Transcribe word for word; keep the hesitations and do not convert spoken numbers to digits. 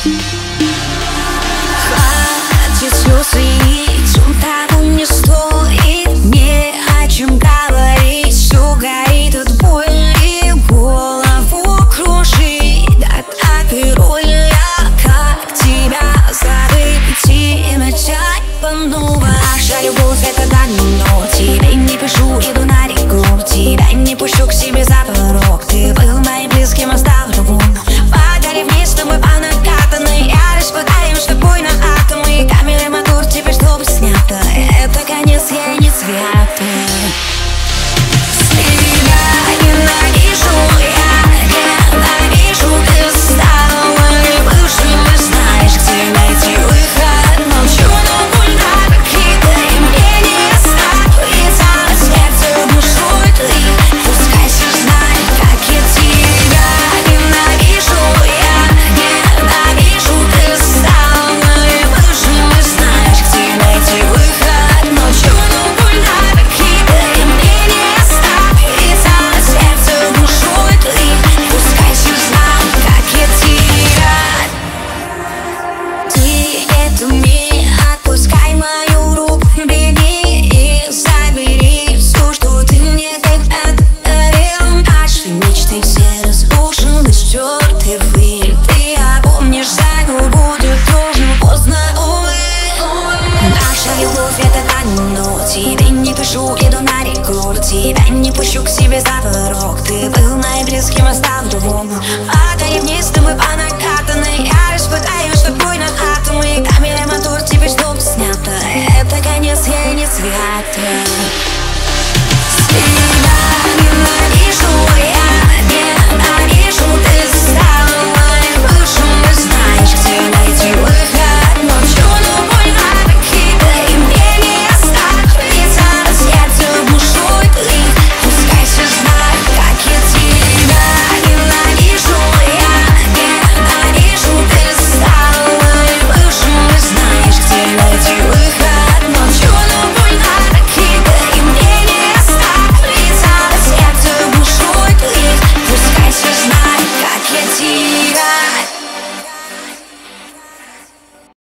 Хватит слез лить, он того не стоит. Не о чем говорить, все горит от боли, голову кружит от апероля. Как тебя забыть и начать по новой? Жарю голос, это так.